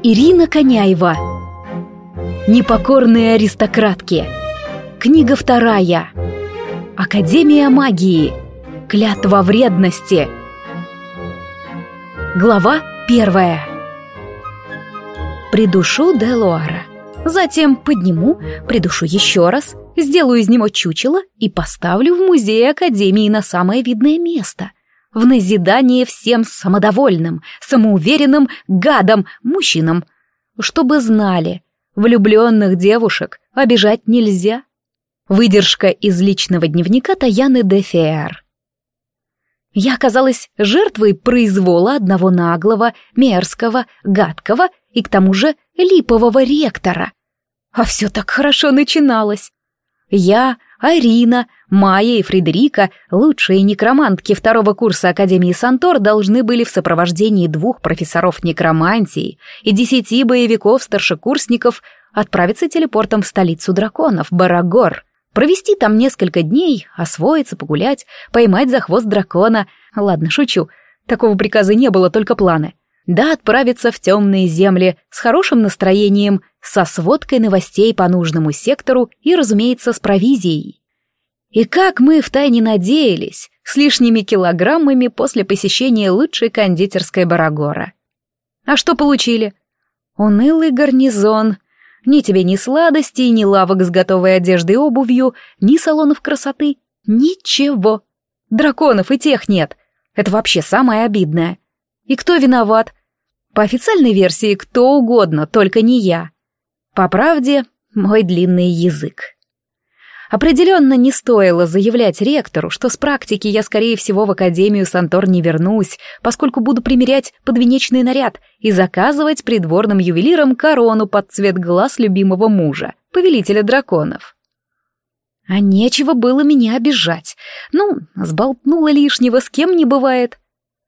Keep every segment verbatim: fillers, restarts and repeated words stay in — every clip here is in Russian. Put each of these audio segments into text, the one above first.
Ирина Коняева. Непокорные аристократки. Книга вторая. Академия магии. Клятва вредности. Глава первая. Придушу Делуара. Затем подниму, придушу еще раз, сделаю из него чучело и поставлю в музее Академии на самое видное место. В назидание всем самодовольным, самоуверенным гадам, мужчинам. Чтобы знали, влюбленных девушек обижать нельзя. Выдержка из личного дневника Таяны де Феар. Я оказалась жертвой произвола одного наглого, мерзкого, гадкого и к тому же липового ректора. А все так хорошо начиналось. Я, Арина, Майя и Фредерика, лучшие некромантки второго курса Академии Сантор, должны были в сопровождении двух профессоров некромантии и десяти боевиков-старшекурсников отправиться телепортом в столицу драконов, Барагор, провести там несколько дней, освоиться, погулять, поймать за хвост дракона. Ладно, шучу, такого приказа не было, только планы. Да, отправиться в темные земли с хорошим настроением, со сводкой новостей по нужному сектору и, разумеется, с провизией. И как мы втайне надеялись, с лишними килограммами после посещения лучшей кондитерской Барагора. А что получили? Унылый гарнизон. Ни тебе ни сладостей, ни лавок с готовой одеждой и обувью, ни салонов красоты. Ничего. Драконов и тех нет. Это вообще самое обидное. И кто виноват? По официальной версии, кто угодно, только не я. По правде, мой длинный язык. Определенно не стоило заявлять ректору, что с практики я, скорее всего, в Академию Сантор не вернусь, поскольку буду примерять подвенечный наряд и заказывать придворным ювелирам корону под цвет глаз любимого мужа, повелителя драконов. А нечего было меня обижать. Ну, сболтнула лишнего, с кем не бывает.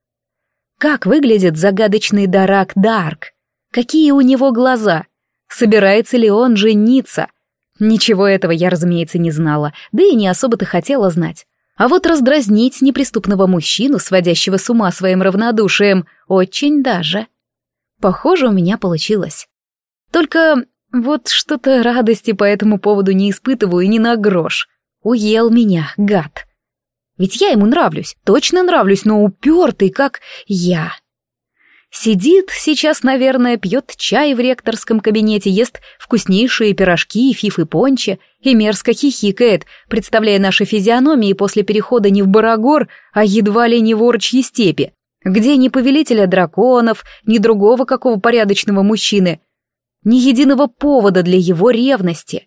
Как выглядит загадочный Дарак Дарк? Какие у него глаза? Собирается ли он жениться? Ничего этого я, разумеется, не знала, да и не особо-то хотела знать. А вот раздразнить неприступного мужчину, сводящего с ума своим равнодушием, очень даже. Похоже, у меня получилось. Только вот что-то радости по этому поводу не испытываю ни на грош. Уел меня, гад. Ведь я ему нравлюсь, точно нравлюсь, но упертый, как я. Сидит сейчас, наверное, пьет чай в ректорском кабинете, ест вкуснейшие пирожки, фиф и пончи и мерзко хихикает, представляя наши физиономии после перехода не в Барагор, а едва ли не в Орчьи степи, где ни повелителя драконов, ни другого какого порядочного мужчины, ни единого повода для его ревности.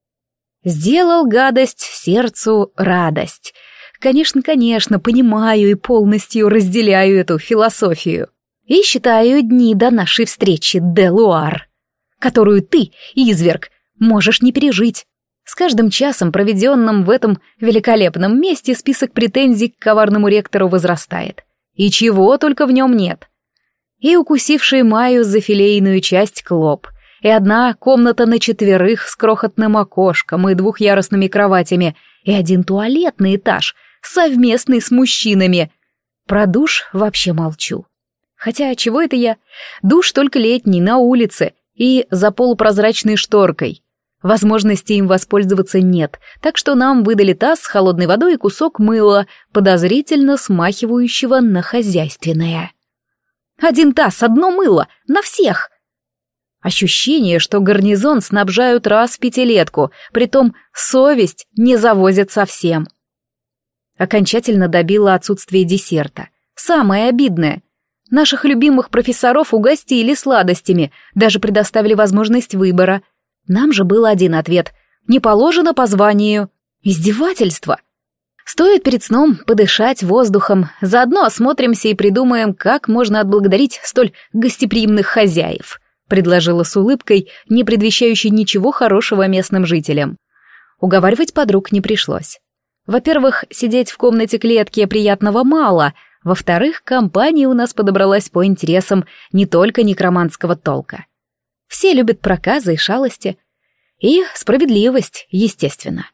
Сделал гадость, сердцу радость. Конечно, конечно, понимаю и полностью разделяю эту философию. И считаю дни до нашей встречи, Делуар, которую ты, изверг, можешь не пережить. С каждым часом, проведенным в этом великолепном месте, список претензий к коварному ректору возрастает. И чего только в нем нет. И укусивший Майю за филейную часть клоп, и одна комната на четверых с крохотным окошком и двухъярусными кроватями, и один туалетный этаж, совместный с мужчинами. Про душ вообще молчу. Хотя, чего это я? Душ только летний, на улице, и за полупрозрачной шторкой. Возможности им воспользоваться нет, так что нам выдали таз с холодной водой и кусок мыла, подозрительно смахивающего на хозяйственное. Один таз, одно мыло, на всех! Ощущение, что гарнизон снабжают раз в пятилетку, притом совесть не завозят совсем. Окончательно добило отсутствие десерта. Самое обидное. Наших любимых профессоров угостили сладостями, даже предоставили возможность выбора. Нам же был один ответ. Не положено по званию. Издевательство. Стоит перед сном подышать воздухом, заодно осмотримся и придумаем, как можно отблагодарить столь гостеприимных хозяев, предложила с улыбкой, не предвещающей ничего хорошего местным жителям. Уговаривать подруг не пришлось. Во-первых, сидеть в комнате клетки приятного мало, во-вторых, компания у нас подобралась по интересам не только некроманского толка. Все любят проказы и шалости. И справедливость, естественно.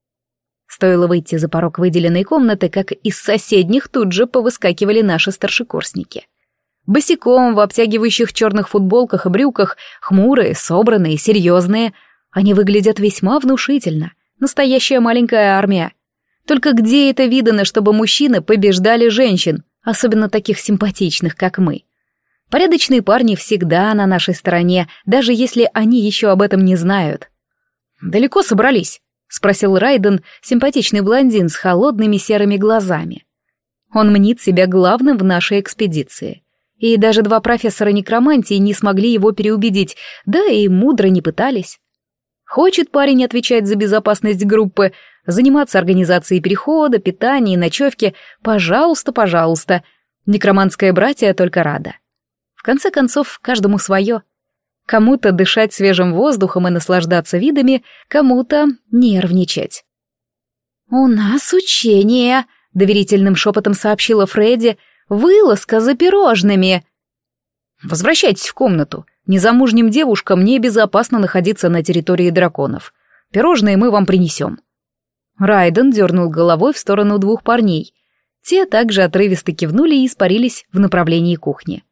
Стоило выйти за порог выделенной комнаты, как из соседних тут же повыскакивали наши старшекурсники. Босиком, в обтягивающих черных футболках и брюках, хмурые, собранные, серьезные. Они выглядят весьма внушительно. Настоящая маленькая армия. Только где это видано, чтобы мужчины побеждали женщин, особенно таких симпатичных, как мы? Порядочные парни всегда на нашей стороне, даже если они еще об этом не знают. «Далеко собрались?» — спросил Райден, симпатичный блондин с холодными серыми глазами. Он мнит себя главным в нашей экспедиции. И даже два профессора некромантии не смогли его переубедить, да и мудро не пытались. Хочет парень отвечать за безопасность группы, заниматься организацией перехода, питания и ночевки, пожалуйста, пожалуйста. Некроманское братья только рада. В конце концов, каждому свое. Кому-то дышать свежим воздухом и наслаждаться видами, кому-то нервничать. «У нас учение», — доверительным шепотом сообщила Фредди, — «вылазка за пирожными». «Возвращайтесь в комнату. Незамужним девушкам небезопасно находиться на территории драконов. Пирожные мы вам принесем». Райден дернул головой в сторону двух парней. Те также отрывисто кивнули и испарились в направлении кухни.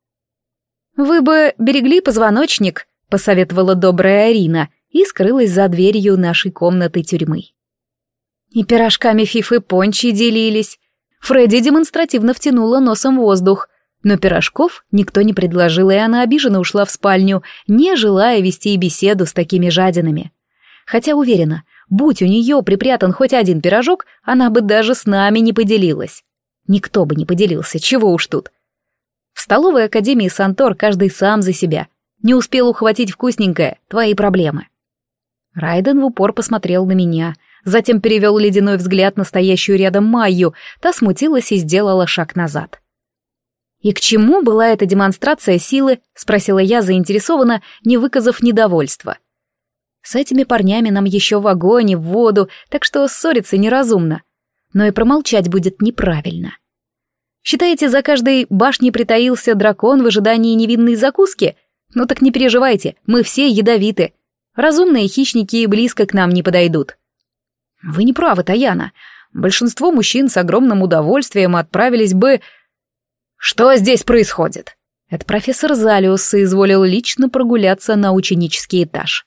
«Вы бы берегли позвоночник», — посоветовала добрая Арина и скрылась за дверью нашей комнаты тюрьмы. И пирожками Фифы пончи делились. Фредди демонстративно втянула носом воздух, но пирожков никто не предложил, и она обиженно ушла в спальню, не желая вести беседу с такими жадинами. Хотя уверена, будь у нее припрятан хоть один пирожок, она бы даже с нами не поделилась. Никто бы не поделился, чего уж тут. В столовой Академии Сантор каждый сам за себя. Не успел ухватить вкусненькое, твои проблемы. Райден в упор посмотрел на меня, затем перевел ледяной взгляд на стоящую рядом Майю, та смутилась и сделала шаг назад. «И к чему была эта демонстрация силы?» — спросила я заинтересованно, не выказав недовольства. «С этими парнями нам еще в огонь и в воду, так что ссориться неразумно. Но и промолчать будет неправильно. Считаете, за каждой башней притаился дракон в ожидании невинной закуски? Ну так не переживайте, мы все ядовиты. Разумные хищники и близко к нам не подойдут». «Вы не правы, Таяна. Большинство мужчин с огромным удовольствием отправились бы...» «Что здесь происходит?» Это профессор Залиус соизволил лично прогуляться на ученический этаж.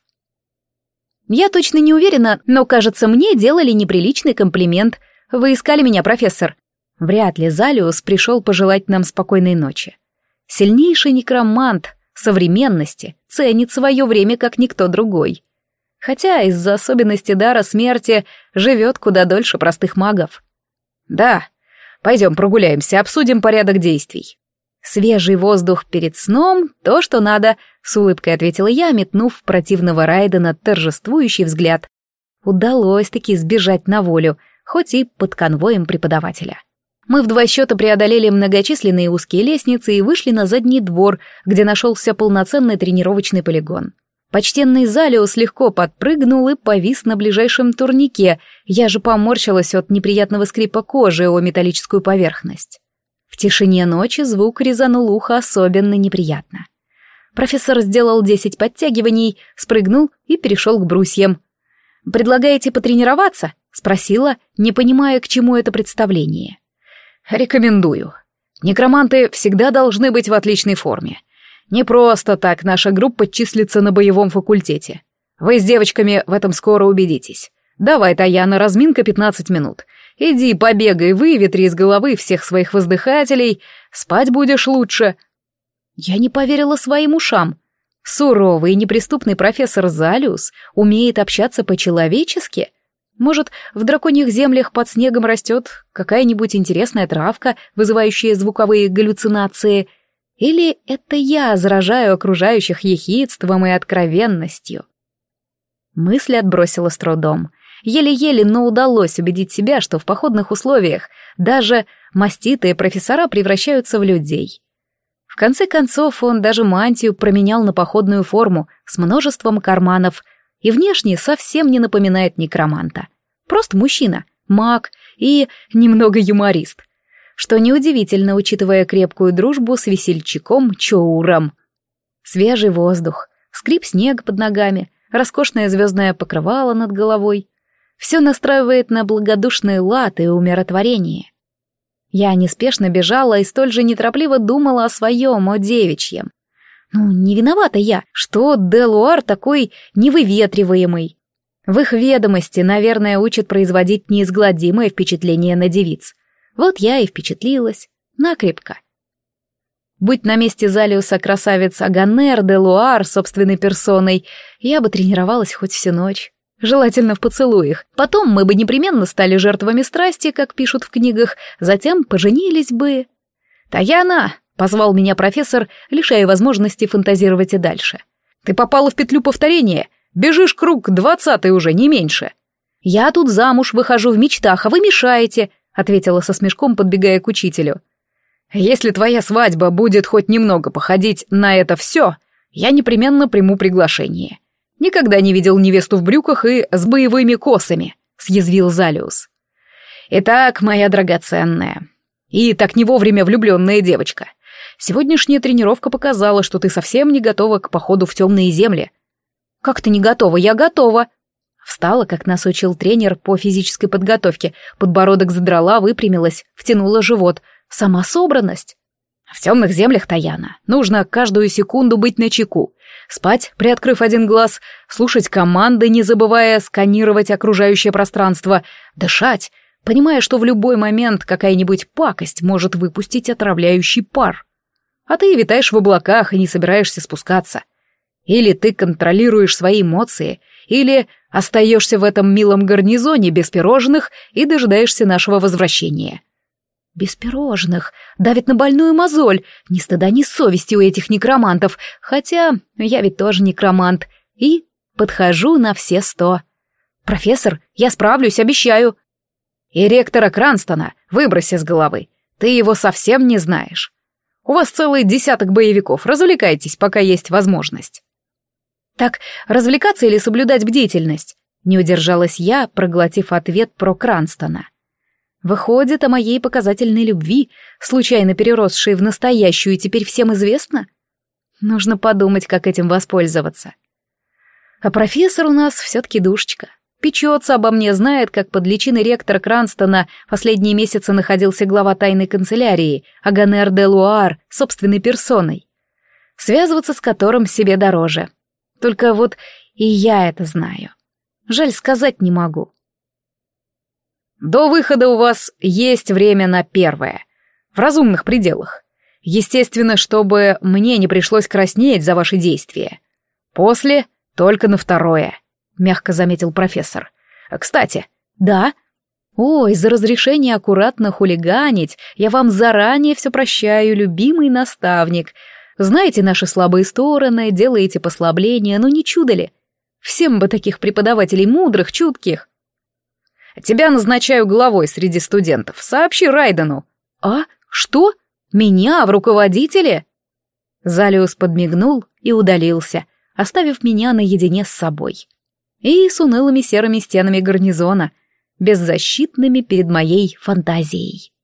«Я точно не уверена, но, кажется, мне делали неприличный комплимент. Вы искали меня, профессор?» Вряд ли Залиус пришел пожелать нам спокойной ночи. Сильнейший некромант современности ценит свое время как никто другой. Хотя из-за особенностей дара смерти живет куда дольше простых магов. «Да, пойдем прогуляемся, обсудим порядок действий». «Свежий воздух перед сном — то, что надо», — с улыбкой ответила я, метнув противного Райдена торжествующий взгляд. Удалось-таки сбежать на волю, хоть и под конвоем преподавателя. Мы в два счета преодолели многочисленные узкие лестницы и вышли на задний двор, где нашелся полноценный тренировочный полигон. Почтенный Залиус легко подпрыгнул и повис на ближайшем турнике, я же поморщилась от неприятного скрипа кожи о металлическую поверхность. В тишине ночи звук резанул ухо особенно неприятно. Профессор сделал десять подтягиваний, спрыгнул и перешел к брусьям. «Предлагаете потренироваться?» — спросила, не понимая, к чему это представление. «Рекомендую. Некроманты всегда должны быть в отличной форме. Не просто так наша группа числится на боевом факультете. Вы с девочками в этом скоро убедитесь. Давай, Таяна, разминка пятнадцать минут. Иди побегай, выветри из головы всех своих воздыхателей, спать будешь лучше». Я не поверила своим ушам. Суровый и неприступный профессор Залиус умеет общаться по-человечески? Может, в драконьих землях под снегом растет какая-нибудь интересная травка, вызывающая звуковые галлюцинации? Или это я заражаю окружающих ехидством и откровенностью? Мысль отбросила с трудом. Еле-еле, но удалось убедить себя, что в походных условиях даже маститые профессора превращаются в людей. В конце концов, он даже мантию променял на походную форму с множеством карманов и внешне совсем не напоминает некроманта. Просто мужчина, маг и немного юморист. Что неудивительно, учитывая крепкую дружбу с весельчаком Чоуром. Свежий воздух, скрип снега под ногами, роскошное звездное покрывало над головой. Все настраивает на благодушный лад и умиротворение. Я неспешно бежала и столь же неторопливо думала о своем, о девичьем. Ну, не виновата я, что Делуар такой невыветриваемый. В их ведомости, наверное, учат производить неизгладимое впечатление на девиц. Вот я и впечатлилась. Накрепко. Будь на месте Залиуса красавец Аганер Делуар собственной персоной, я бы тренировалась хоть всю ночь. Желательно в поцелуях. Потом мы бы непременно стали жертвами страсти, как пишут в книгах, затем поженились бы. «Таяна!» — позвал меня профессор, лишая возможности фантазировать и дальше. «Ты попала в петлю повторения. Бежишь круг двадцатый уже, не меньше». «Я тут замуж выхожу в мечтах, а вы мешаете», — ответила со смешком, подбегая к учителю. «Если твоя свадьба будет хоть немного походить на это все, я непременно приму приглашение. Никогда не видел невесту в брюках и с боевыми косами», — съязвил Залиус. «Итак, моя драгоценная и так не вовремя влюбленная девочка, сегодняшняя тренировка показала, что ты совсем не готова к походу в темные земли». «Как ты не готова? Я готова!» Встала, как нас учил тренер по физической подготовке, подбородок задрала, выпрямилась, втянула живот. Сама собранность. В темных землях, Таяна, нужно каждую секунду быть начеку, спать, приоткрыв один глаз, слушать команды, не забывая сканировать окружающее пространство, дышать, понимая, что в любой момент какая-нибудь пакость может выпустить отравляющий пар. А ты витаешь в облаках и не собираешься спускаться. Или ты контролируешь свои эмоции, или остаешься в этом милом гарнизоне без пирожных и дожидаешься нашего возвращения. Без пирожных, давит на больную мозоль, ни стыда, ни совести у этих некромантов, хотя я ведь тоже некромант, и подхожу на все сто. «Профессор, я справлюсь, обещаю». «И ректора Кранстона выбрось из головы, ты его совсем не знаешь. У вас целый десяток боевиков, развлекайтесь, пока есть возможность». «Так, развлекаться или соблюдать бдительность?» Не удержалась я, проглотив ответ про Кранстона. Выходит, о моей показательной любви, случайно переросшей в настоящую, теперь всем известно? Нужно подумать, как этим воспользоваться. А профессор у нас все-таки душечка. Печется обо мне, знает, как под личиной ректора Кранстона последние месяцы находился глава тайной канцелярии, Аганер Делуар, собственной персоной. Связываться с которым себе дороже. Только вот и я это знаю. Жаль, сказать не могу. До выхода у вас есть время на первое. В разумных пределах. Естественно, чтобы мне не пришлось краснеть за ваши действия. После только на второе, мягко заметил профессор. Кстати, да? Ой, за разрешение аккуратно хулиганить я вам заранее все прощаю, любимый наставник. Знаете наши слабые стороны, делаете послабления, но не чудо ли? Всем бы таких преподавателей мудрых, чутких. Тебя назначаю главой среди студентов. Сообщи Райдену». «А? Что? Меня в руководителе?» Залиус подмигнул и удалился, оставив меня наедине с собой. И с унылыми серыми стенами гарнизона, беззащитными перед моей фантазией.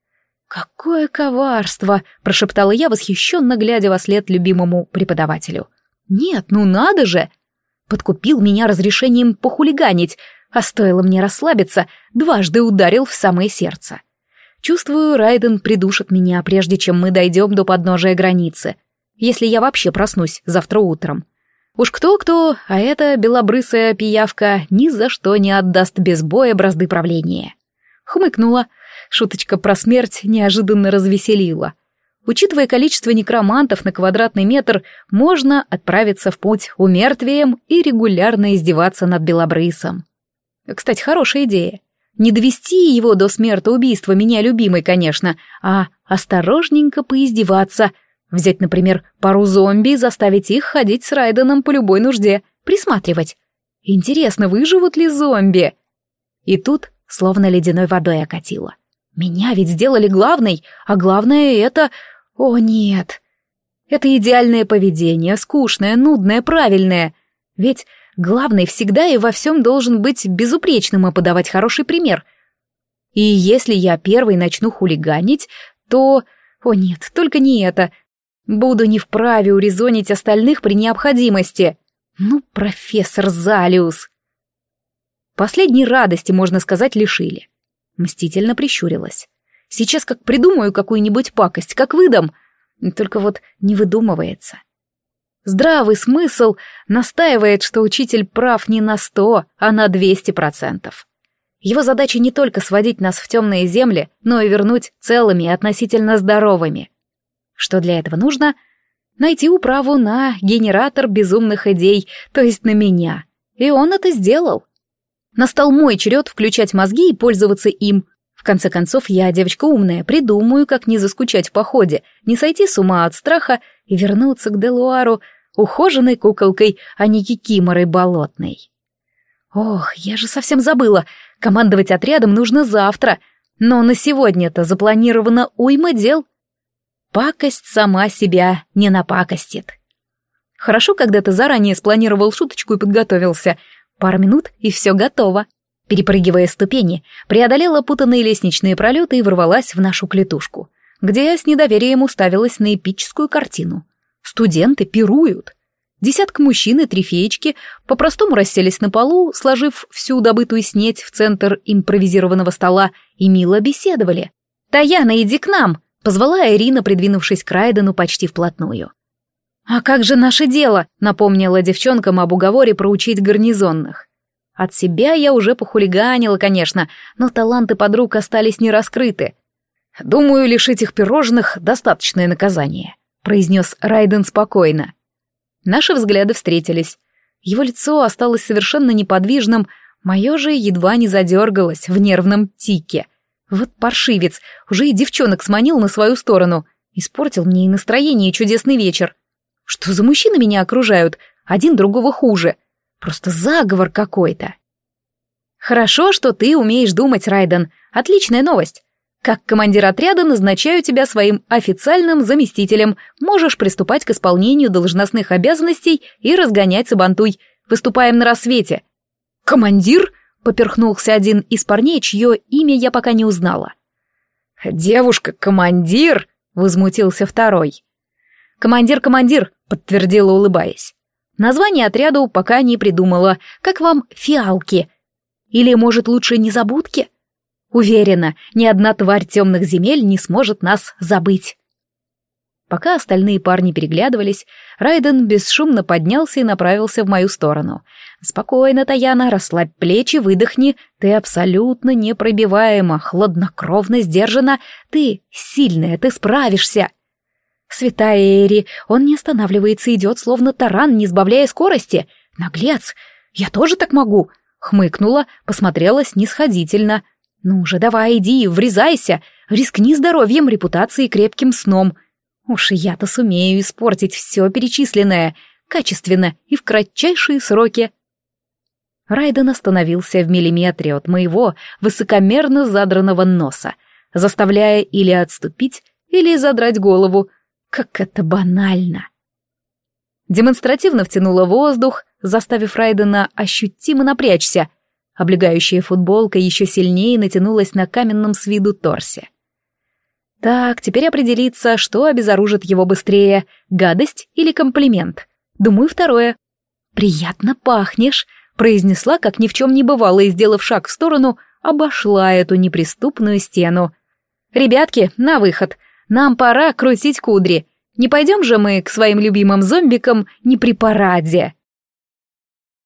«Какое коварство!» — прошептала я, восхищенно глядя вослед любимому преподавателю. «Нет, ну надо же!» Подкупил меня разрешением похулиганить, а стоило мне расслабиться, дважды ударил в самое сердце. Чувствую, Райден придушит меня, прежде чем мы дойдем до подножия границы, если я вообще проснусь завтра утром. Уж кто-кто, а эта белобрысая пиявка ни за что не отдаст без боя бразды правления. Хмыкнула. Шуточка про смерть неожиданно развеселила. Учитывая количество некромантов на квадратный метр, можно отправиться в путь умертвием и регулярно издеваться над белобрысом. Кстати, хорошая идея. Не довести его до смертоубийства меня любимой, конечно, а осторожненько поиздеваться. Взять, например, пару зомби и заставить их ходить с Райденом по любой нужде, присматривать. Интересно, выживут ли зомби? И тут словно ледяной водой окатило. Меня ведь сделали главной, а главное это... О, нет. Это идеальное поведение, скучное, нудное, правильное. Ведь... Главный всегда и во всем должен быть безупречным и подавать хороший пример. И если я первый начну хулиганить, то... О нет, только не это. Буду не вправе урезонить остальных при необходимости. Ну, профессор Залиус. Последней радости, можно сказать, лишили. Мстительно прищурилась. Сейчас как придумаю какую-нибудь пакость, как выдам. Только вот не выдумывается. Здравый смысл настаивает, что учитель прав не на сто, а на двести процентов. Его задача не только сводить нас в темные земли, но и вернуть целыми и относительно здоровыми. Что для этого нужно? Найти управу на генератор безумных идей, то есть на меня. И он это сделал. Настал мой черед включать мозги и пользоваться им. В конце концов, я, девочка умная, придумаю, как не заскучать в походе, не сойти с ума от страха и вернуться к Делуару ухоженной куколкой, а не кикиморой болотной. Ох, я же совсем забыла. Командовать отрядом нужно завтра, но на сегодня-то запланировано уйма дел. Пакость сама себя не напакостит. Хорошо, когда ты заранее спланировал шуточку и подготовился. Пара минут, и все готово. Перепрыгивая ступени, преодолела путанные лестничные пролеты и ворвалась в нашу клетушку, где я с недоверием уставилась на эпическую картину. Студенты пируют. Десятка мужчин и три феечки по-простому расселись на полу, сложив всю добытую снеть в центр импровизированного стола, и мило беседовали. «Таяна, иди к нам!» — позвала Ирина, придвинувшись к Райдену почти вплотную. «А как же наше дело?» — напомнила девчонкам об уговоре проучить гарнизонных. От себя я уже похулиганила, конечно, но таланты подруг остались нераскрыты. «Думаю, лишить их пирожных — достаточное наказание», — произнес Райден спокойно. Наши взгляды встретились. Его лицо осталось совершенно неподвижным, мое же едва не задергалось в нервном тике. Вот паршивец, уже и девчонок сманил на свою сторону. Испортил мне и настроение, и чудесный вечер. Что за мужчины меня окружают? Один другого хуже. Просто заговор какой-то. Хорошо, что ты умеешь думать, Райден. Отличная новость. Как командир отряда назначаю тебя своим официальным заместителем. Можешь приступать к исполнению должностных обязанностей и разгонять сабантуй. Выступаем на рассвете. Командир? Поперхнулся один из парней, чье имя я пока не узнала. Девушка-командир? Возмутился второй. Командир-командир, подтвердила, улыбаясь. Название отряду пока не придумала. Как вам фиалки? Или, может, лучше незабудки? Уверена, ни одна тварь темных земель не сможет нас забыть. Пока остальные парни переглядывались, Райден бесшумно поднялся и направился в мою сторону. «Спокойно, Таяна, расслабь плечи, выдохни. Ты абсолютно непробиваема, хладнокровно сдержана. Ты сильная, ты справишься». Святая Эри, он не останавливается, идет словно таран, не сбавляя скорости. Наглец, я тоже так могу. Хмыкнула, посмотрела снисходительно. Ну же, давай, иди, врезайся, рискни здоровьем, репутацией и крепким сном. Уж я-то сумею испортить все перечисленное, качественно и в кратчайшие сроки. Райден остановился в миллиметре от моего высокомерно задранного носа, заставляя или отступить, или задрать голову. Как это банально. Демонстративно втянула воздух, заставив Райдена ощутимо напрячься. Облегающая футболка еще сильнее натянулась на каменном с виду торсе. Так, теперь определиться, что обезоружит его быстрее, гадость или комплимент. Думаю, второе. «Приятно пахнешь», — произнесла, как ни в чем не бывало, и, сделав шаг в сторону, обошла эту неприступную стену. «Ребятки, на выход. Нам пора крутить кудри. Не пойдем же мы к своим любимым зомбикам не при параде».